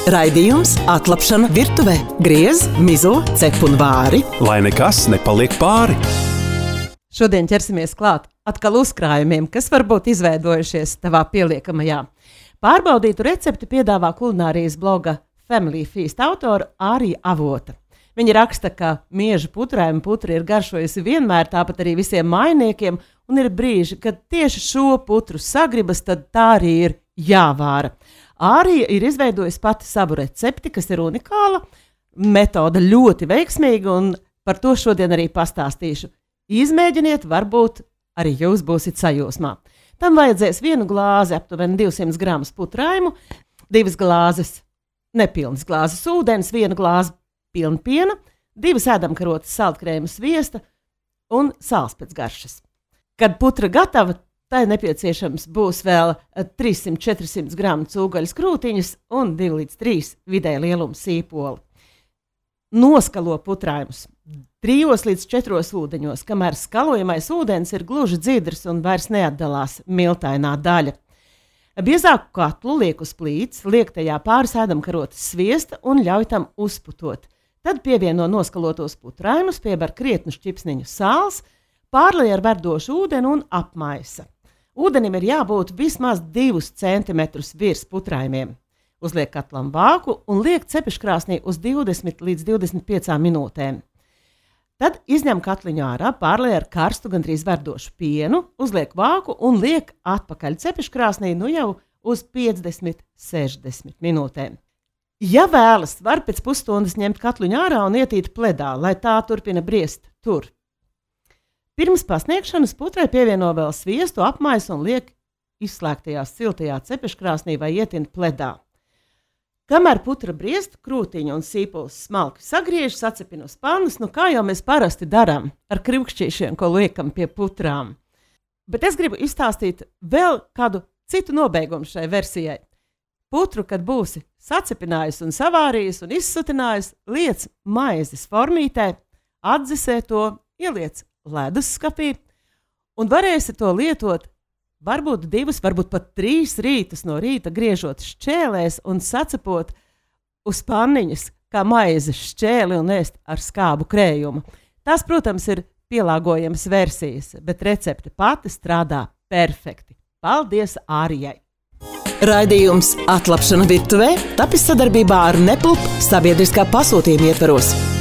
Raidījums Atlapšana virtuvē. Griez, mizo, cep un vāri. Lai nekas nepaliek pāri. Šodien ķersimies klāt atkal uzkrājumiem, kas varbūt izveidojušies tavā pieliekamajā. Pārbaudītu recepti piedāvā kulinārijas bloga Family Feast autora Ārija Avota. Viņa raksta, ka mieža putrājuma putri ir garšojusi vienmēr, tāpat arī visiem mainiekiem, un ir brīži, kad tieši šo putru sagribas, tad tā arī ir jāvāra. Ārija ir izveidojusi pati savu recepti, kas ir unikāla, metode ļoti veiksmīga, un par to šodien arī pastāstīšu. Izmēģiniet, varbūt arī jūs būsiet sajūsmā. Tam vajadzēs 1 glāzi, aptuveni 200 gramus putrājumu, 2 glāzes, nepilnas glāzes ūdens, 1 glāze pilna piena, 2 ēdamkarotes saltkrējuma sviesta un sāls pēc garšas. Kad putra gatava, tai nepieciešams būs vēl 300-400 gramu cūgaļas krūtiņas un 2 līdz 3 vidēja lieluma sīpoli. Noskalo putrājumus 3 līdz 4 ūdeņos, kamēr skalojamais ūdens ir gluži dzidrs un vairs neatdalās miltainā daļa. Biezāku katlu liek uz plīts, liek tajā pāris ēdamkarotes sviesta un ļauj tam uzputot. Tad pievieno noskalotos putrājumus, piebar krietnu šķipsniņu sāls, pārlej ar verdošu ūdeni un apmaisa. Ūdenim ir jābūt vismaz 2 cm virs putrājumiem. Uzliek katlam vāku un liek cepeškrāsnī uz 20 līdz 25 minūtēm. Tad izņem katliņu ārā, pārlej ar karstu gandrīz verdošu pienu, uzliek vāku un liek atpakaļ cepeškrāsnī jau uz 50-60 minūtēm. Ja vēlas, var pēc pusstundas ņemt katliņu ārā un ietīt pledā, lai tā turpina briest tur. Pirms pasniegšanas putrai pievieno vēl sviestu, apmaisa un liek izslēgtajā siltajā cepeškrāsnī vai ietin pledā. Kamēr putra briest, krūtiņa un sīpols smalki sagriež, sacepina uz pannas, kā jau mēs parasti darām ar krivkšķīšiem, ko liekam pie putrām. Bet es gribu izstāstīt vēl kādu citu nobeigumu šai versijai. Putru, kad būsi sacepinājusi un savārījusi un izsutinājusi, liec maizes formītē, atdzisē to, ieliec ledusskapī un varēsi to lietot varbūt 2, varbūt pat 3 rītus no rīta, griežot šķēlēs un sacepot uz panniņas kā maizes šķēli un ēst ar skābu krējumu. Tās, protams, ir pielāgojamas versijas, bet recepte pati strādā perfekti. Paldies Ārijai! Raidījums Atlapšana virtuvē tapis sadarbībā ar Nepulp sabiedriskā pasūtījuma ietvaros.